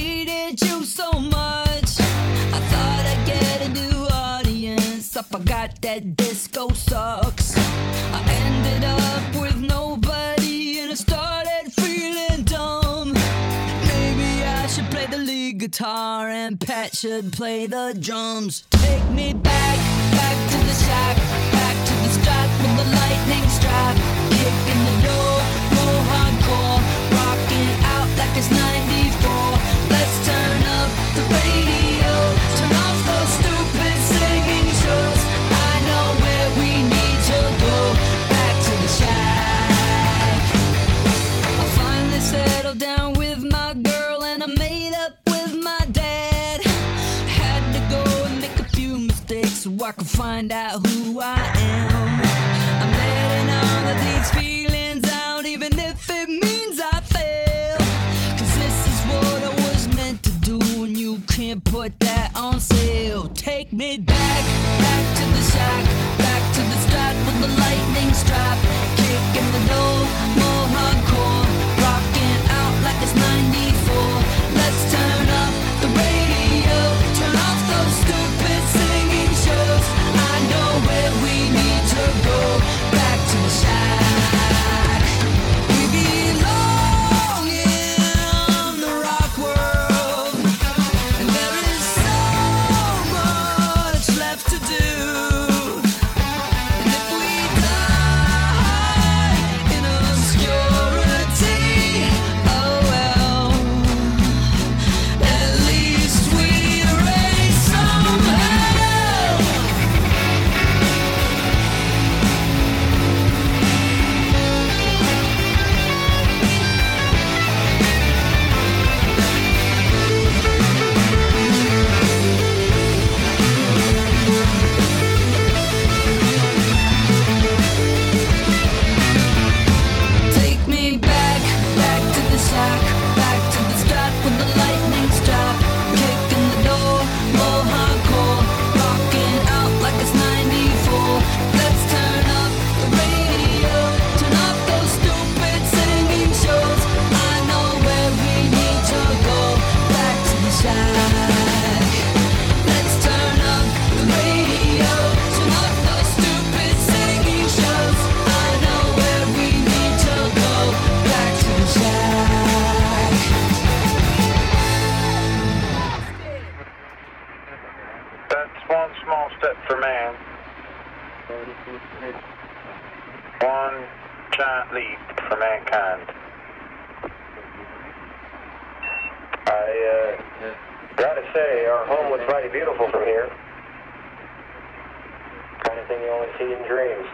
hated you so much. I thought I'd get a new audience. I forgot that disco sucks. I ended up with nobody and I started feeling dumb. Maybe I should play the lead guitar and Pat should play the drums. Take me back, back to the shack, back to the strap with the lightning strap. Kicking the door, more hardcore, rocking out like it's 94. Let's turn up the radio, turn off those stupid singing shows. I know where we need to go, back to the shack. I finally settled down with my girl and I made up with my dad. Had to go and make a few mistakes so I could find out who I am. I'm letting all of these feelings out, even if it means I fail. 'Cause this is what I was meant to do, and you can't put that on sale. Take me back, back to the shack, back to the start with the lightning strap. Kicking the door, more hardcore, rocking out like it's 94. Let's turn up the radio, turn off those stupid singing shows. I know where we need to go, back to the shack. We belong in the rock world, and there is so much left to do. And if we die in obscurity, oh well, at least we raise some hell. Take me back, back to the shack, back to the start with the lightning strap. Kicking the door, more hardcore, rocking out like it's 94. Let's turn up the radio, turn off those stupid singing shows. I know where we need to go, back to the shack. Let's turn up the radio, turn off those stupid singing shows. I know where we need to go, back to the shack. That's one small step for man, one giant leap for mankind. I gotta say, our home was mighty beautiful from here. Kind of thing you only see in dreams.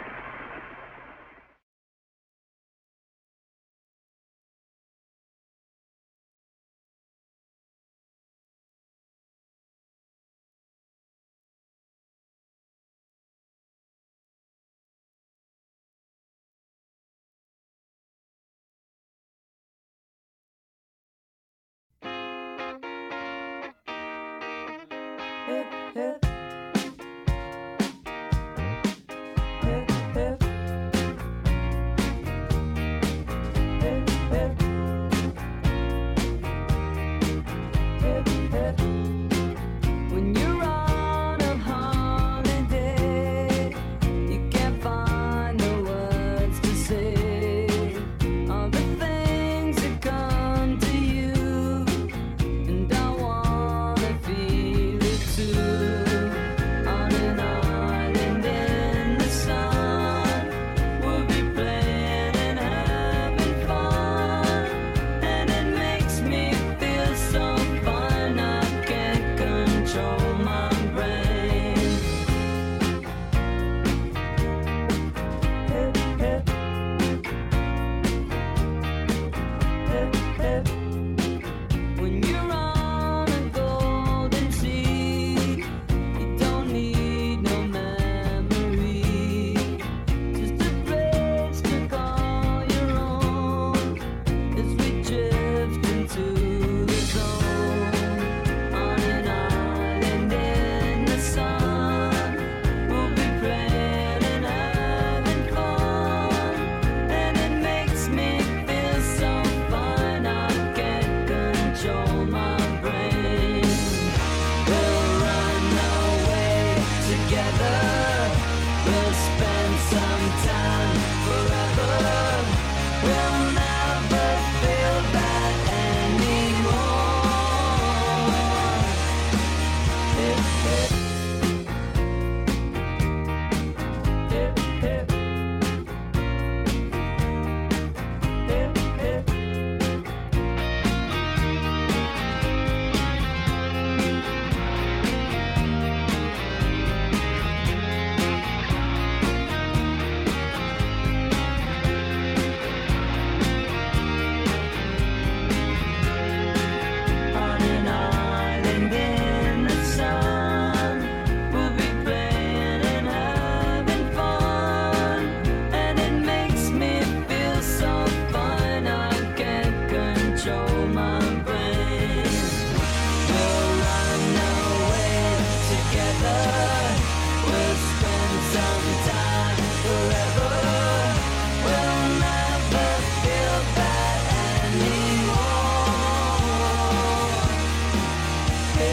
When you're on a holiday, you can't find the words to say. All the things that come to you, and I wanna feel it too.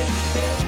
Thank